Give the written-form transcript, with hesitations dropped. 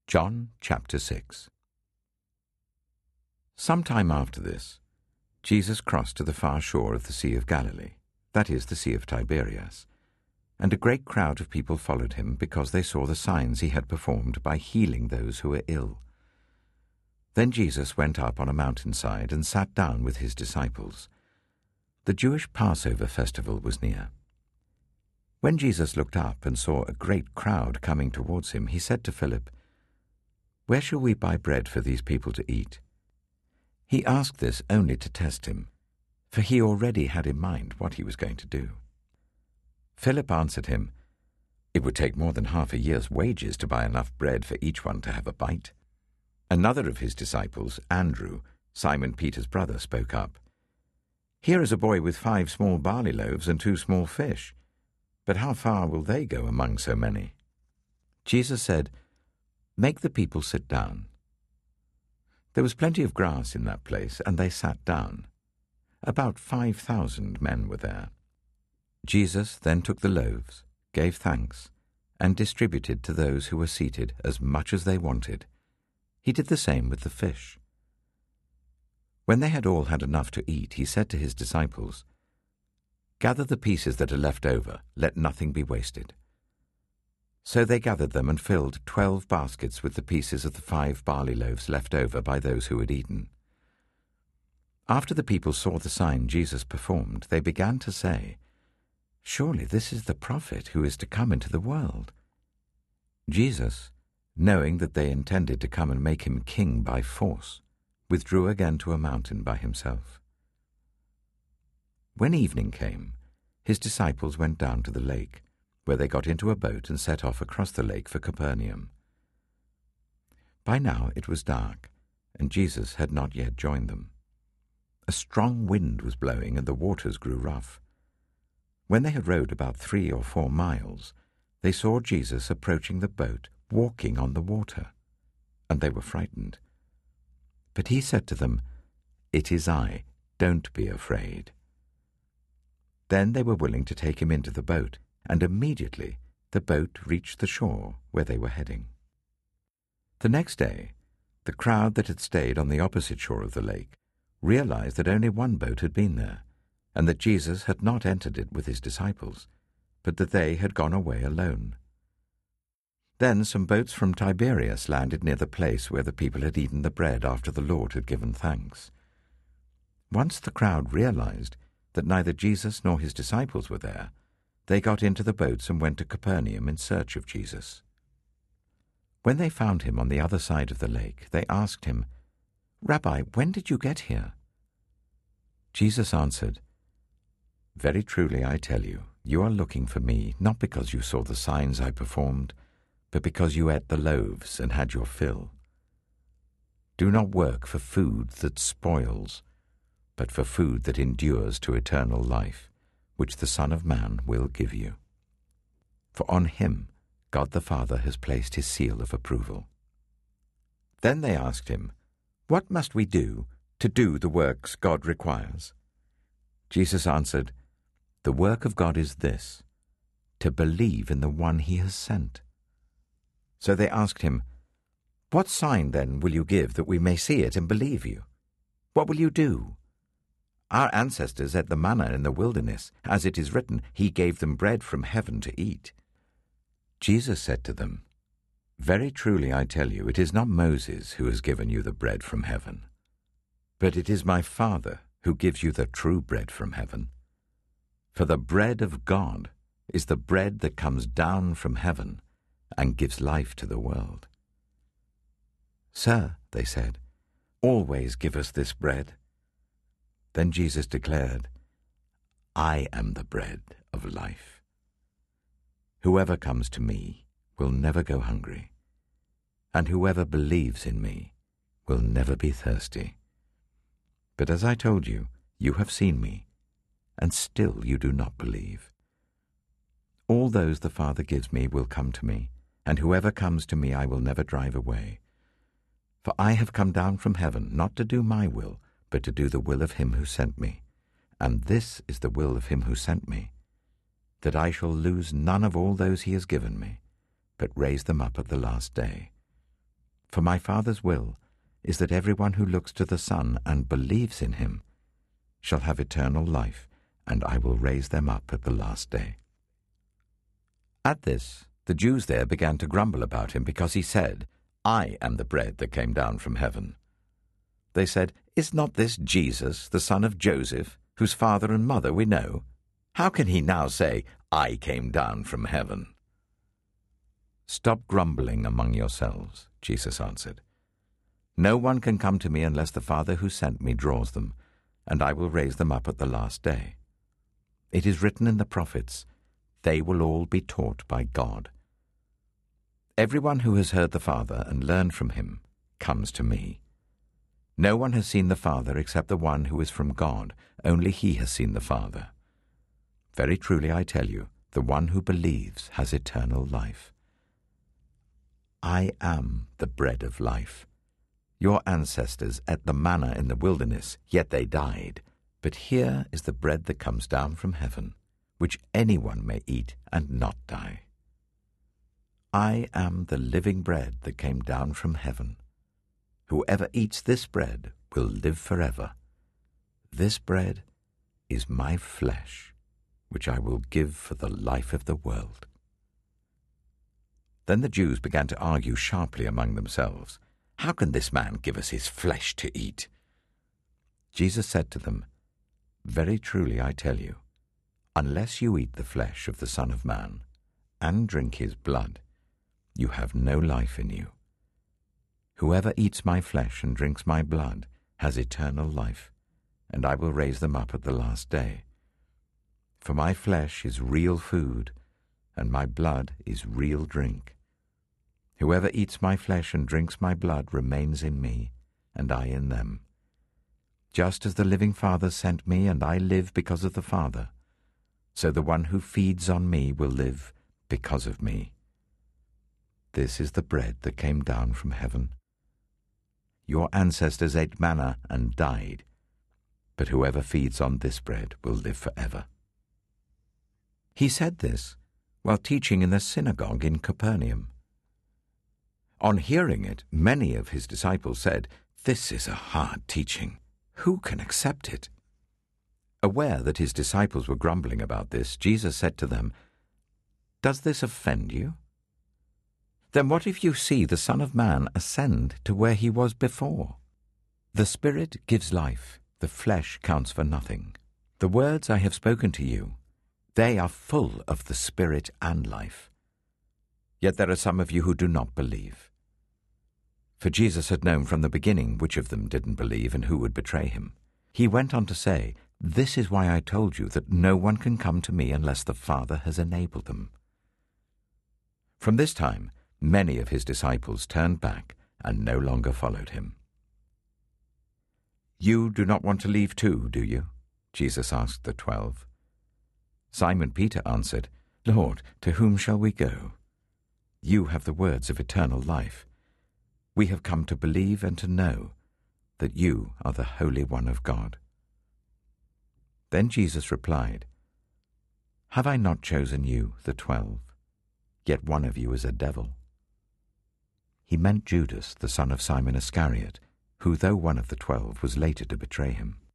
John chapter 6. Some time after this, Jesus crossed to the far shore of the Sea of Galilee, that is, the Sea of Tiberias, and a great crowd of people followed him because they saw the signs he had performed by healing those who were ill. Then Jesus went up on a mountainside and sat down with his disciples. The Jewish Passover festival was near. When Jesus looked up and saw a great crowd coming towards him, he said to Philip, "Where shall we buy bread for these people to eat?" He asked this only to test him, for he already had in mind what he was going to do. Philip answered him, "It would take more than half a year's wages to buy enough bread for each one to have a bite." Another of his disciples, Andrew, Simon Peter's brother, spoke up. "Here is a boy with 5 small barley loaves and 2 small fish. But how far will they go among so many?" Jesus said, "Make the people sit down." There was plenty of grass in that place, and they sat down. About 5,000 men were there. Jesus then took the loaves, gave thanks, and distributed to those who were seated as much as they wanted. He did the same with the fish. When they had all had enough to eat, he said to his disciples, "Gather the pieces that are left over, let nothing be wasted." So they gathered them and filled 12 baskets with the pieces of the 5 barley loaves left over by those who had eaten. After the people saw the sign Jesus performed, they began to say, "Surely this is the prophet who is to come into the world." Jesus, knowing that they intended to come and make him king by force, withdrew again to a mountain by himself. When evening came, his disciples went down to the lake, where they got into a boat and set off across the lake for Capernaum. By now it was dark, and Jesus had not yet joined them. A strong wind was blowing, and the waters grew rough. When they had rowed about 3 or 4 miles, they saw Jesus approaching the boat, walking on the water, and they were frightened. But he said to them, "It is I, don't be afraid." Then they were willing to take him into the boat, and immediately the boat reached the shore where they were heading. The next day, the crowd that had stayed on the opposite shore of the lake realized that only one boat had been there, and that Jesus had not entered it with his disciples, but that they had gone away alone. Then some boats from Tiberias landed near the place where the people had eaten the bread after the Lord had given thanks. Once the crowd realized that neither Jesus nor his disciples were there, they got into the boats and went to Capernaum in search of Jesus. When they found him on the other side of the lake, they asked him, "Rabbi, when did you get here?" Jesus answered, "Very truly I tell you, you are looking for me, not because you saw the signs I performed, but because you ate the loaves and had your fill. Do not work for food that spoils, but for food that endures to eternal life, which the Son of Man will give you. For on him God the Father has placed his seal of approval." Then they asked him, "What must we do to do the works God requires?" Jesus answered, "The work of God is this, to believe in the one he has sent." So they asked him, "What sign then will you give that we may see it and believe you? What will you do? Our ancestors ate the manna in the wilderness. As it is written, he gave them bread from heaven to eat." Jesus said to them, "Very truly I tell you, it is not Moses who has given you the bread from heaven, but it is my Father who gives you the true bread from heaven. For the bread of God is the bread that comes down from heaven and gives life to the world." "Sir," they said, "always give us this bread." Then Jesus declared, "I am the bread of life. Whoever comes to me will never go hungry, and whoever believes in me will never be thirsty. But as I told you, you have seen me, and still you do not believe. All those the Father gives me will come to me, and whoever comes to me I will never drive away. For I have come down from heaven not to do my will, but to do the will of him who sent me. And this is the will of him who sent me, that I shall lose none of all those he has given me, but raise them up at the last day. For my Father's will is that everyone who looks to the Son and believes in him shall have eternal life, and I will raise them up at the last day." At this, the Jews there began to grumble about him because he said, "I am the bread that came down from heaven." They said, "Is not this Jesus, the son of Joseph, whose father and mother we know? How can he now say, 'I came down from heaven'?" "Stop grumbling among yourselves," Jesus answered. "No one can come to me unless the Father who sent me draws them, and I will raise them up at the last day. It is written in the prophets, 'They will all be taught by God.' Everyone who has heard the Father and learned from him comes to me. No one has seen the Father except the one who is from God. Only he has seen the Father. Very truly I tell you, the one who believes has eternal life. I am the bread of life. Your ancestors ate the manna in the wilderness, yet they died. But here is the bread that comes down from heaven, which anyone may eat and not die. I am the living bread that came down from heaven. Whoever eats this bread will live forever. This bread is my flesh, which I will give for the life of the world." Then the Jews began to argue sharply among themselves, "How can this man give us his flesh to eat?" Jesus said to them, "Very truly I tell you, unless you eat the flesh of the Son of Man and drink his blood, you have no life in you. Whoever eats my flesh and drinks my blood has eternal life, and I will raise them up at the last day. For my flesh is real food, and my blood is real drink. Whoever eats my flesh and drinks my blood remains in me, and I in them. Just as the living Father sent me, and I live because of the Father, so the one who feeds on me will live because of me. This is the bread that came down from heaven. Your ancestors ate manna and died, but whoever feeds on this bread will live forever." He said this while teaching in the synagogue in Capernaum. On hearing it, many of his disciples said, "This is a hard teaching. Who can accept it?" Aware that his disciples were grumbling about this, Jesus said to them, "Does this offend you? Then what if you see the Son of Man ascend to where he was before? The Spirit gives life, the flesh counts for nothing. The words I have spoken to you, they are full of the Spirit and life. Yet there are some of you who do not believe." For Jesus had known from the beginning which of them didn't believe and who would betray him. He went on to say, "This is why I told you that no one can come to me unless the Father has enabled them." From this time, many of his disciples turned back and no longer followed him. "You do not want to leave too, do you?" Jesus asked the 12. Simon Peter answered, "Lord, to whom shall we go? You have the words of eternal life. We have come to believe and to know that you are the Holy One of God." Then Jesus replied, "Have I not chosen you, the 12? Yet one of you is a devil." He meant Judas, the son of Simon Iscariot, who, though one of the 12, was later to betray him.